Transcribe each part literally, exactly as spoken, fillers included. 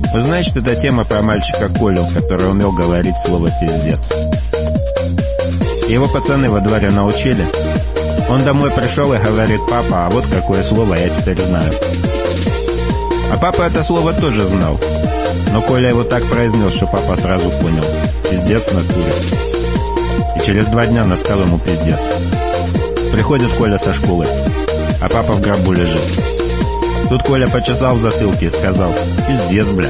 Значит, это тема про мальчика Колю, который умел говорить слово «пиздец». Его пацаны во дворе научили. Он домой пришел и говорит: «Папа, а вот какое слово я теперь знаю». А папа это слово тоже знал. Но Коля его так произнес, что папа сразу понял: пиздец в натуре. И через два дня настал ему пиздец. Приходит Коля со школы, а папа в гробу лежит. Тут Коля почесал в затылке и сказал: «Пиздец, бля».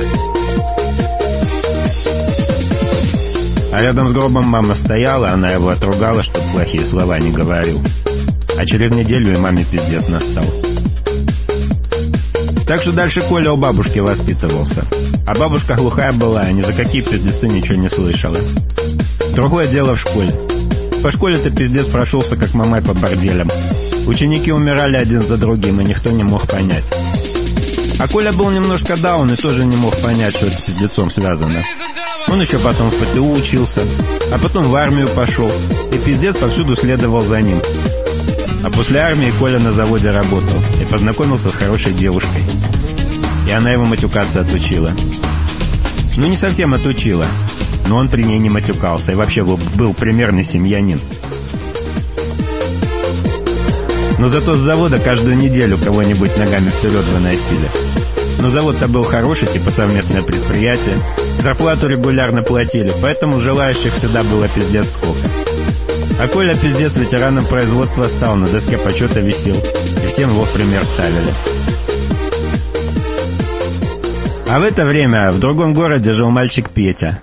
А рядом с гробом мама стояла, она его отругала, чтоб плохие слова не говорил. А через неделю и маме пиздец настал. Так что дальше Коля у бабушки воспитывался. А бабушка глухая была, и ни за какие пиздецы ничего не слышала. Другое дело в школе. По школе-то пиздец прошелся, как мамай по борделям. Ученики умирали один за другим, и никто не мог понять. А Коля был немножко даун и тоже не мог понять, что это с пиздецом связано. Он еще потом в ПТУ учился, а потом в армию пошел, и пиздец повсюду следовал за ним. А после армии Коля на заводе работал и познакомился с хорошей девушкой. И она его матюкаться отучила. Ну, не совсем отучила, но он при ней не матюкался и вообще был, был примерный семьянин. Но зато с завода каждую неделю кого-нибудь ногами вперед выносили. Но завод-то был хороший, типа совместное предприятие. Зарплату регулярно платили, поэтому желающих всегда было пиздец сколько. А Коля пиздец ветераном производства стал, на доске почета висел, и всем его в пример ставили. А в это время в другом городе жил мальчик Петя,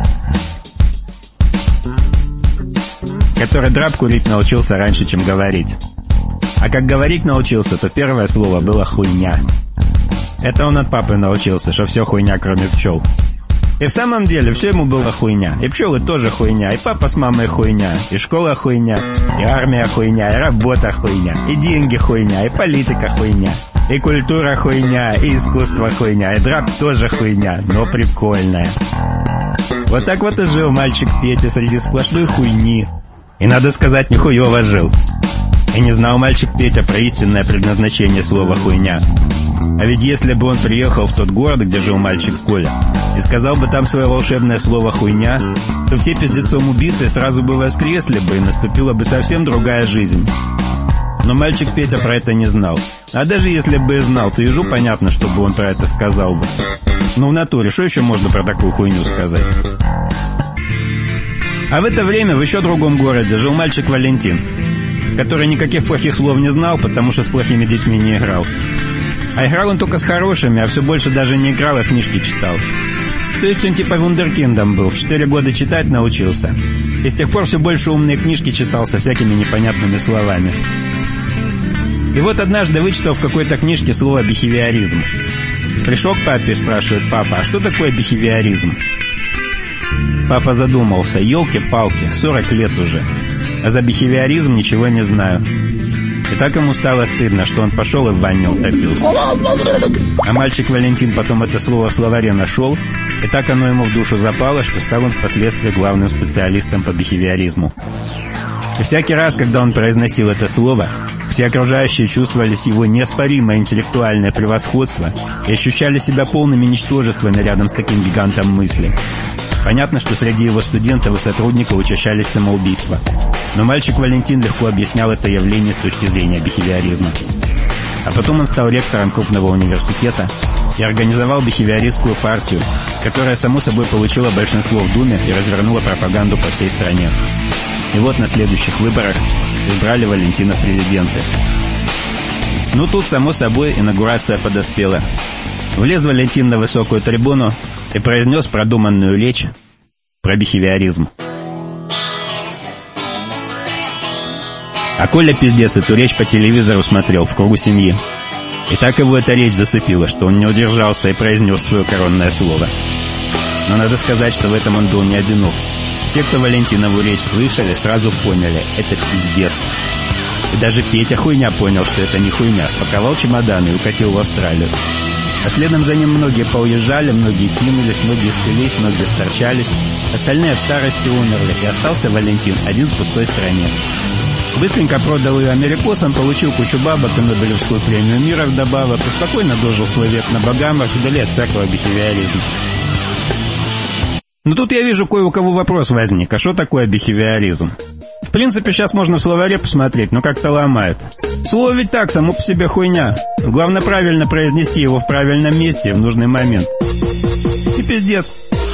который драп курить научился раньше, чем говорить. А как говорить научился, то первое слово было «хуйня». Это он от папы научился, что все хуйня, кроме пчел. И в самом деле все ему было хуйня. И пчелы тоже хуйня, и папа с мамой хуйня, и школа хуйня, и армия хуйня, и работа хуйня, и деньги хуйня, и политика хуйня, и культура хуйня, и искусство хуйня, и драп тоже хуйня, но прикольная. Вот так вот и жил мальчик Петя среди сплошной хуйни. И, надо сказать, нихуево жил. И не знал мальчик Петя про истинное предназначение слова «хуйня». А ведь если бы он приехал в тот город, где жил мальчик Коля, и сказал бы там свое волшебное слово «хуйня», то все пиздецом убитые сразу бы воскресли бы, и наступила бы совсем другая жизнь. Но мальчик Петя про это не знал. А даже если бы и знал, то ежу понятно, чтобы он про это сказал бы. Ну в натуре, что еще можно про такую хуйню сказать? А в это время в еще другом городе жил мальчик Валентин, который никаких плохих слов не знал, потому что с плохими детьми не играл. А играл он только с хорошими, а все больше даже не играл, а книжки читал. То есть он типа вундеркиндом был, в четыре года читать научился. И с тех пор все больше умные книжки читал со всякими непонятными словами. И вот однажды вычитал в какой-то книжке слово «бихевиоризм». Пришел к папе и спрашивает: «Папа, а что такое бихевиоризм?» Папа задумался: елки-палки, сорок лет уже, а за бихевиоризм ничего не знаю. И так ему стало стыдно, что он пошел и в ванне утопился. А мальчик Валентин потом это слово в словаре нашел, и так оно ему в душу запало, что стал он впоследствии главным специалистом по бихевиоризму. И всякий раз, когда он произносил это слово, все окружающие чувствовали его неоспоримое интеллектуальное превосходство и ощущали себя полными ничтожествами рядом с таким гигантом мысли. Понятно, что среди его студентов и сотрудников учащались самоубийства. Но мальчик Валентин легко объяснял это явление с точки зрения бихевиоризма. А потом он стал ректором крупного университета и организовал бихевиористскую партию, которая, само собой, получила большинство в Думе и развернула пропаганду по всей стране. И вот на следующих выборах избрали Валентина в президенты. Ну тут, само собой, инаугурация подоспела. Влез Валентин на высокую трибуну и произнес продуманную речь про бихевиоризм. А Коля пиздец эту речь по телевизору смотрел в кругу семьи. И так его эта речь зацепила, что он не удержался и произнес свое коронное слово. Но надо сказать, что в этом он был не одинок. Все, кто Валентинову речь слышали, сразу поняли — это пиздец. И даже Петя хуйня понял, что это не хуйня, спаковал чемоданы и укатил в Австралию. А следом за ним многие поуезжали, многие кинулись, многие спились, многие сторчались. Остальные от старости умерли, и остался Валентин один в пустой стране. Быстренько продал ее америкосам, получил кучу бабок и Нобелевскую премию мира вдобавок, и спокойно дожил свой век на Багамах, вдали от всякого бихевиоризма. Но тут я вижу, кое у кого вопрос возник, а что такое бихевиоризм? В принципе, сейчас можно в словаре посмотреть, но как-то ломает. Слово ведь так, само по себе хуйня. Главное правильно произнести его в правильном месте в нужный момент. И пиздец.